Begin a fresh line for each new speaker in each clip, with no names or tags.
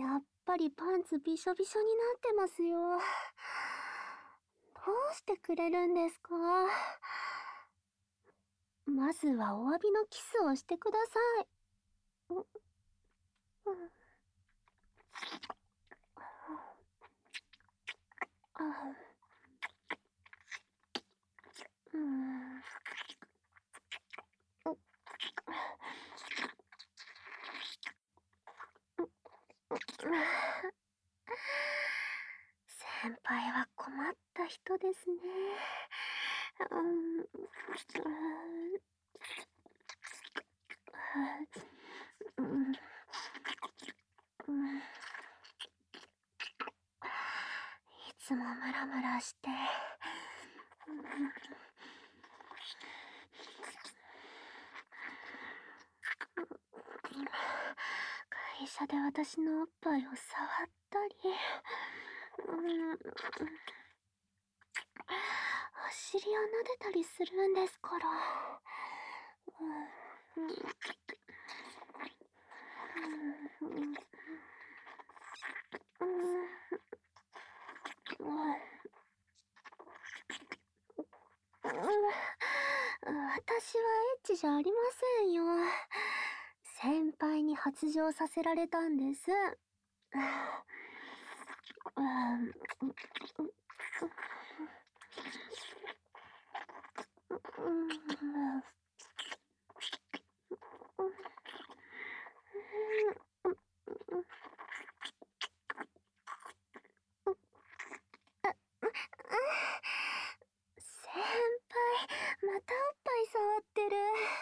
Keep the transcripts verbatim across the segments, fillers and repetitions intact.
やっぱりパンツびしょびしょになってますよ。どうしてくれるんですか？まずはお詫びのキスをしてください。うんうんあうん先輩は困った人ですね。うんうんうんいつもムラムラして、会社で私のおっぱいを触ったり、うんお尻を撫でたりするんですから。うんうんうんうんうん私はエッチじゃありませんよ。先輩に発情させられたんです。うんうん先輩、またおっぱい触ってる。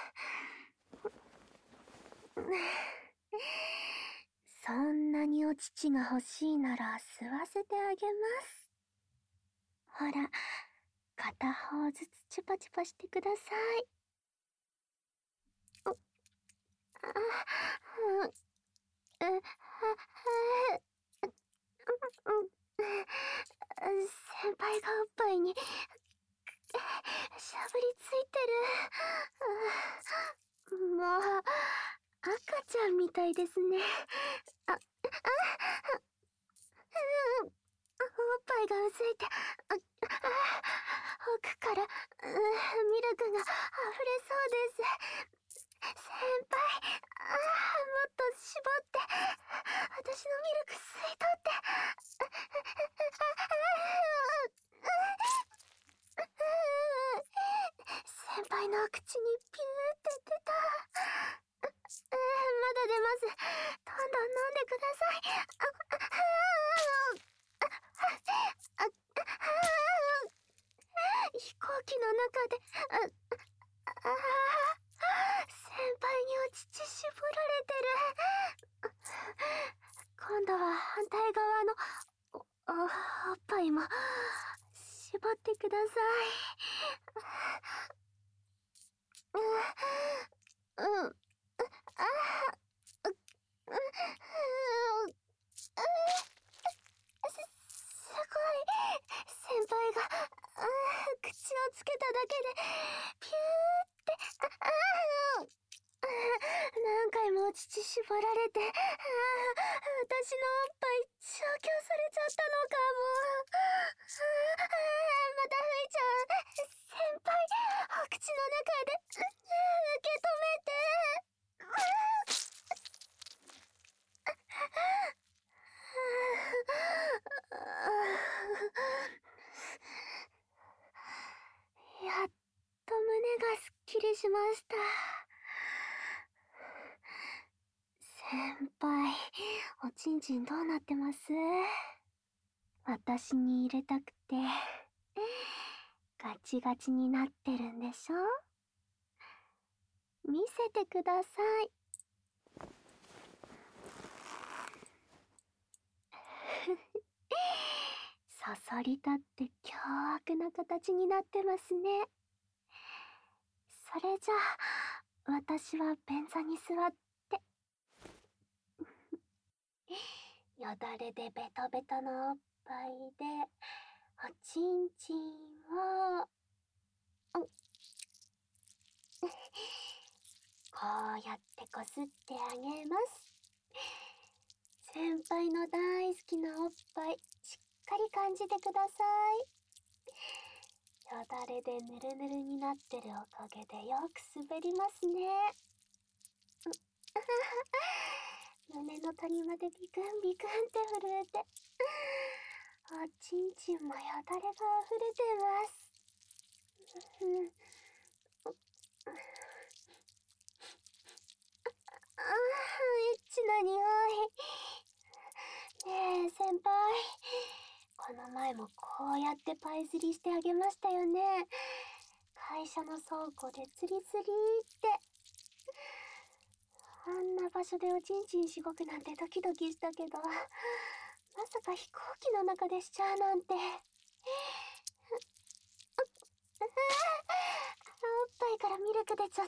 そんなにお乳が欲しいなら吸わせてあげます。ほら、片方ずつチュパチュパしてください。あ、うん、う、は、は、うん、先輩がおっぱいにしゃぶりついてる。もう、赤ちゃんみたいですね。あ、あ、うん、おっぱいがうずいて、あ、あ、奥から、うん、ミルクが溢れそうです。先輩、ああ、もっと絞って、私のミルク吸い取って。先輩の口にピューって出た。まだ出ます。どんどん飲んでください。飛行機の中で、ああ先輩にお乳絞られてる。今度は反対側の お, お, おっぱいも絞ってください。うん、うん、あう、う、す、すごい。先輩が、口をつけただけで、ピューって、ああ何回もお乳絞られて、ああ私のおっぱい消去されちゃったのかも。ああまた吹いちゃう。先輩、お口の中で、受け止めて。やっと胸がすっきりしました。先輩、おちんちんどうなってます？私に入れたくて、ガチガチになってるんでしょ？見せてください。そそり立って凶悪な形になってますね。それじゃあ、私は便座に座って。よだれでベトベトのおっぱいで、おちんちんを、こうやってこすってあげます。 先輩の大好きなおっぱい、しっかり感じてください。よだれでぬるぬるになってるおかげでよく滑りますね。胸の谷までビクンビクンって震えて、おちんちんもよだれが溢れてます。ああ、エッチな匂い。ねえ、先輩。この前もこうやってパイ釣りしてあげましたよね。会社の倉庫で釣り釣りって。あんな場所でおちんちんしごくなんてドキドキしたけど、まさか飛行機の中でしちゃうなんて。おっぱいからミルク出ちゃった。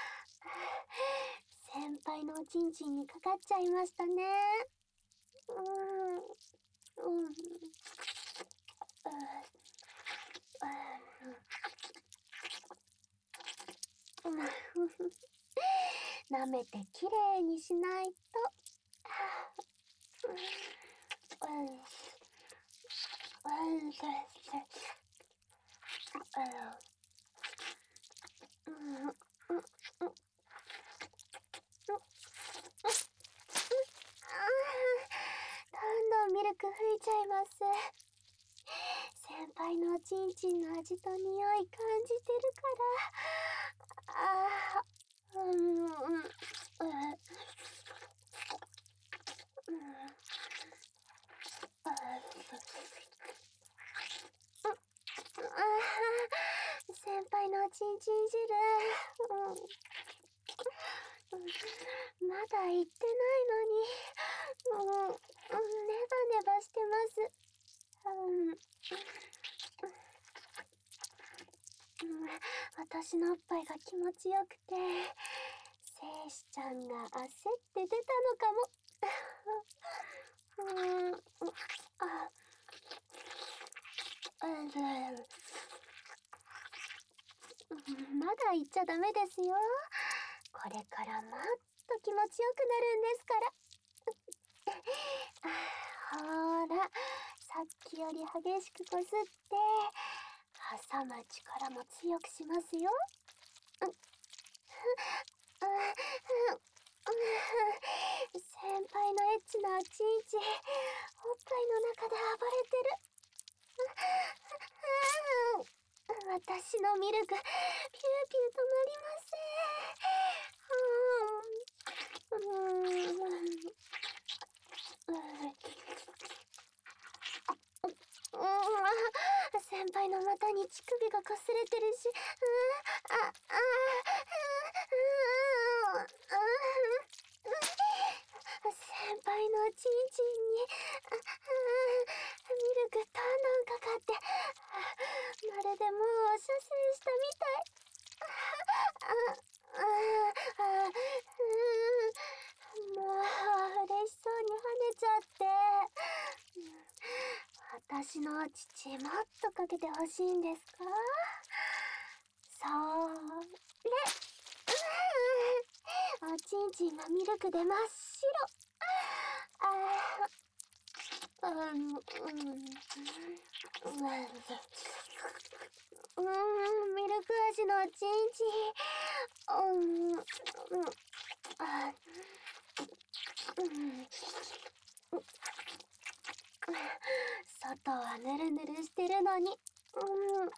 先輩のおちんちんにかかっちゃいましたね。うーん。うん。舐めてきれいにしないと。どんどんミルク吹いちゃいます。先輩のおちんちんの味と匂い感じてるから。ああ、うん、うん、うん。先輩のおちんちん汁、うん、まだ言ってないのに、うん、ネバネバしてます。うん、私のおっぱいが気持ちよくて、精子ちゃんが焦って出たのかも。うん、あ、まだ言っちゃダメですよ。これからもっと気持ちよくなるんですから。ほーら、さっきより激しくこすって、挟む力も強くしますよ。先輩のエッチなおちんちん、おっぱいの中で暴れてる。私のミルク、ピューピュー止まりません。うん。先輩の股に乳首がかすれてるし、あ、あ、あ、先輩のおちんちんにミルクどんどんかかって、まるでもう射精したみたい。もう嬉しそうに跳ねちゃって。私のお乳もっとかけてほしいんですか？そーれ。おちんちんがミルクで真っ白。あー、うん、うん、うん、ミルク味のおちんちん。うん、うん、あ、うん。外はぬるぬるしてるのに、うん、うん、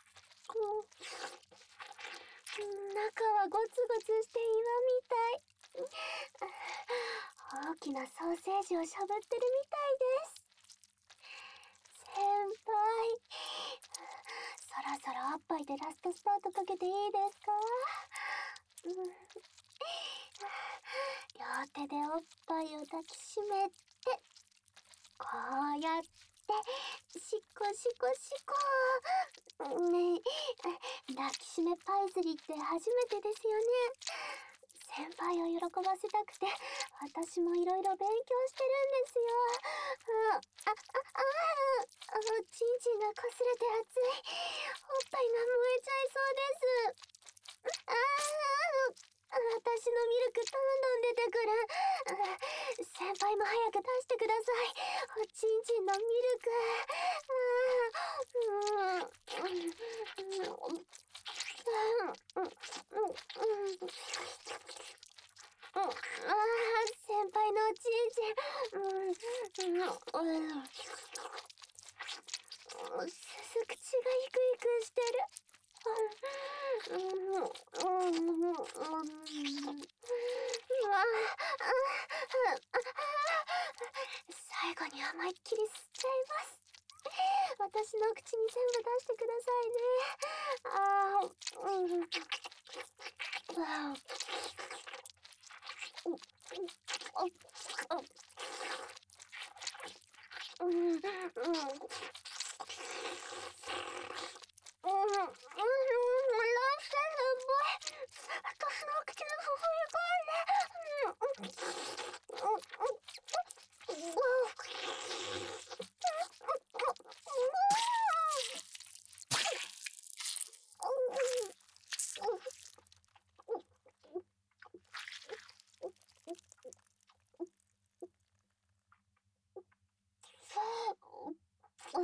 中はゴツゴツして岩みたい。大きなソーセージをしゃぶってるみたいです。先輩、そろそろおっぱいでラストスパートかけていいですか？うん、両手でおっぱいを抱きしめて、こうやってしこしこしこ。ねえ、抱きしめパイ釣りって初めてですよね。先輩を喜ばせたくて、私もいろいろ勉強してるんですよ。あ、あ、あ、あ、あ、ちんちんがこすれて熱い。おっぱいが燃えちゃいそうです。ああ、私のミルクどんどん出てくる。先輩も早く出してくイクしてる。うんうんうんうん。うわ、最後に思いっきり吸っちゃいます。私の口に全部出してくださいね。ああ、うん。ああ、うんうんうん。うん、うん、うん、ラッセンボイ。私の口の注ぎ込んで。うん、うん、うん、うん、うん、うん。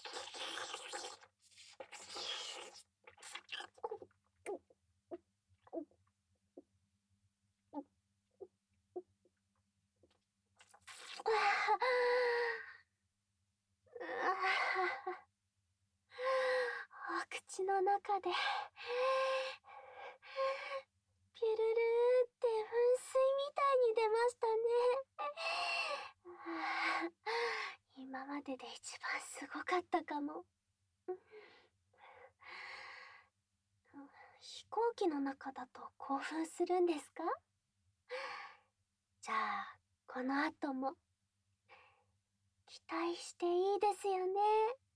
お口の中でピュルルーって噴水みたいに出ましたね。今までで一番すごかったかも。飛行機の中だと興奮するんですか？じゃあこの後も期待していいですよね。